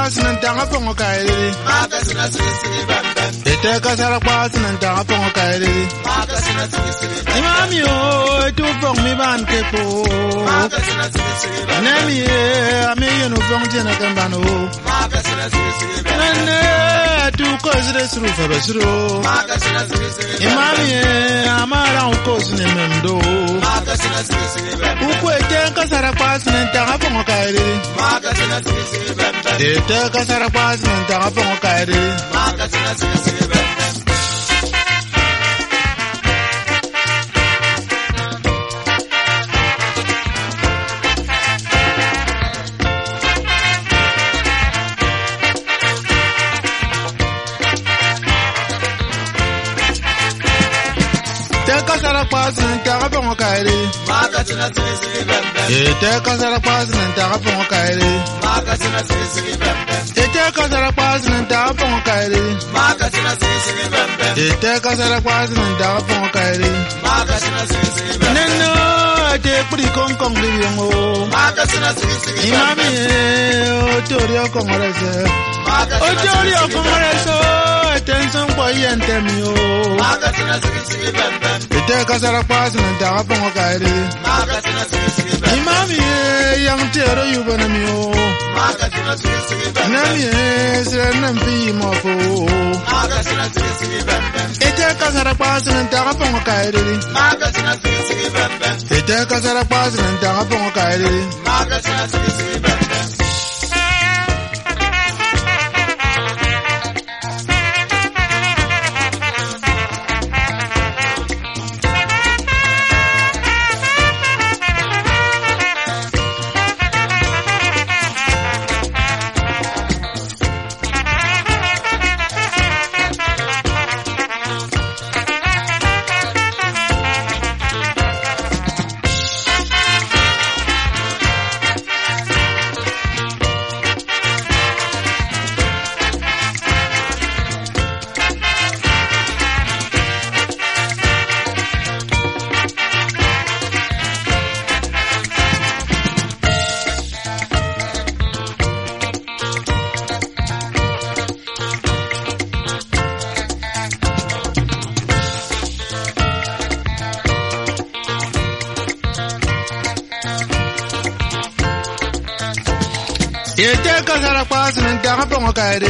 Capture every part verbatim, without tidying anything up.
kwasi nantanga pongo kairi. Ete kasara kwasi nantanga pongo kairi. Imami o tu pong mi ban kepo. Nemi e ami yenu pong jena kambano. Nene tu kozre suru fabasuru. Imami e amara ukosu ne mendo. Ukwe ete kasara kwasi nantanga pongo kairi. Ete kasara kwasi nantanga pongo kairi. Kasara kwasi nantanga pongo kairi. Ete kasara kwasi nantanga pongo kairi. Ete kasara kwasi nantanga pongo kairi. Ete kasara kwasi nantanga pongo kairi. Neno ete kuri kong kong liyongo. Imami o tori o kongorese. O tori o kongorese. Tension boy yentemio. Ete kasara kwasi nantanga pongo kairi. Imami yang tero yubana mio. Nami sere nampi mofo. Ete kasara kwasi nantanga pongo kairi. Ete kasara kwasi nantanga pongo kairi. Ete kasara kwasi nantanga pongo kairi.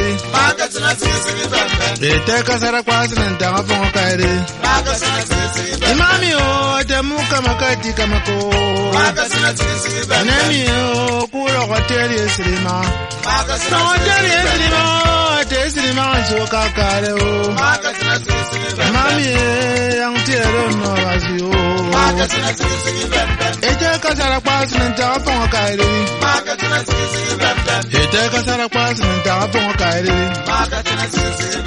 Ete kasara kwasi nantanga pongo kairi. Imami o te muka makati kamako. Nemi o kuro hoteli esrima. No hoteli esrima. Te esrima anjo kakare o. Imami yang tero no rasio. Ete kasara kwasi nantanga pongo kairi. Ete kasara kwasi nantanga pongo kairi.